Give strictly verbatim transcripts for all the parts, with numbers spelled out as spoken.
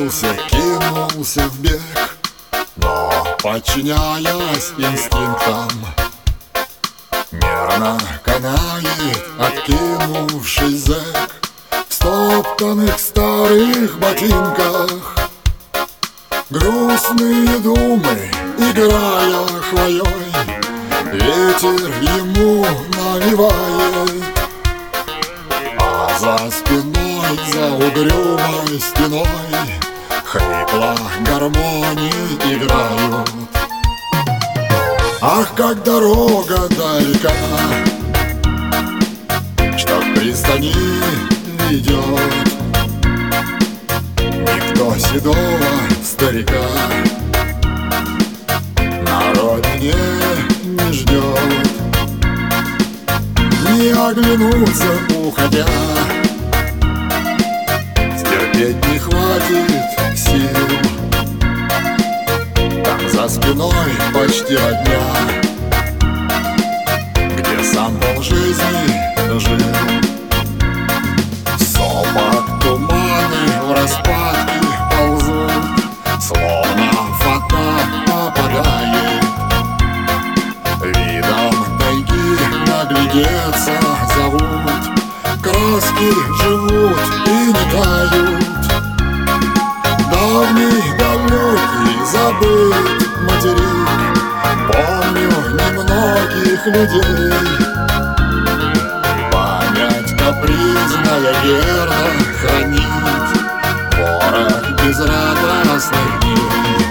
решился, кинулся в бег, но, подчиняясь инстинктам, мерно канает откинувшись зэк в стоптанных старых ботинках. Грустные думы, играя хвоей, ветер ему навевает, а за спиной, за угрюмой стеной хрипло гармонии играют. Ах, как дорога далека, что к пристани ведет. Никто седого старика на родине не ждет. Не оглянуться, уходя, стерпеть не хватит сил. Там за спиной почти родня, где сам полжизни жил. Сопок туманы в распадке ползут, словно фата попадает. Видом тайги наглядеться зовут, краски живут и не тают. Давний, далекий, забыт материк, помню немногих людей. Память капризная верно хранит ворох безрадостных дней.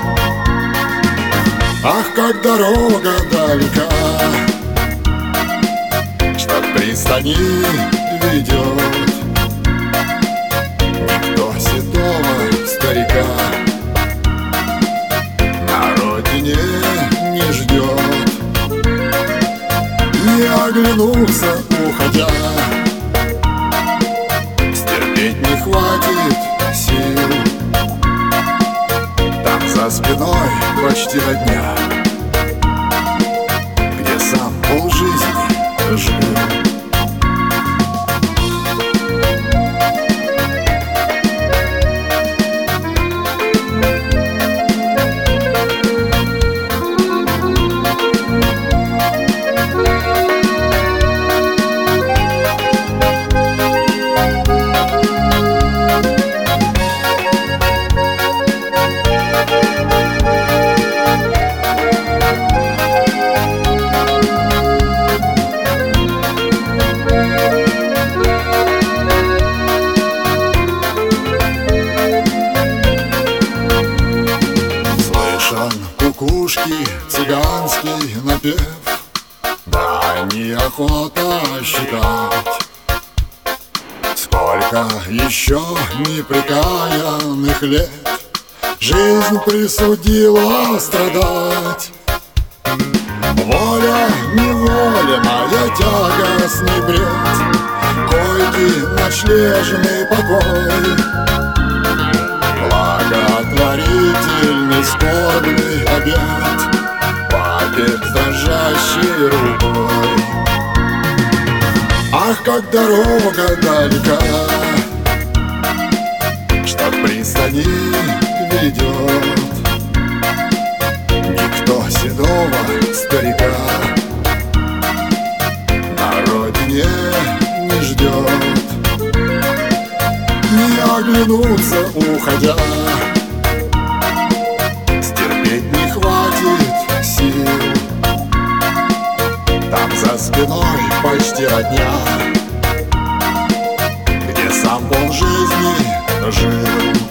Ах, как дорога далека, что к пристани ведет. Никто седого старика на родине не ждет. Не оглянуться, уходя, стерпеть не хватит сил. Там за спиной почти родня, где сам полжизни жил. Кукушки, цыганский напев, да неохота считать. Сколько еще непрекаянных лет жизнь присудила страдать. Воля неволенная, тягостный бред, койки, ночлежный покой, благотворительный скорбный обед, папе дрожащей рукой. Ах, как дорога далека, что к пристани ведет. Никто седого старика на родине не ждет. Не оглянуться, уходя, стерпеть не хватит сил. Там за спиной почти родня, где сам полжизни жил.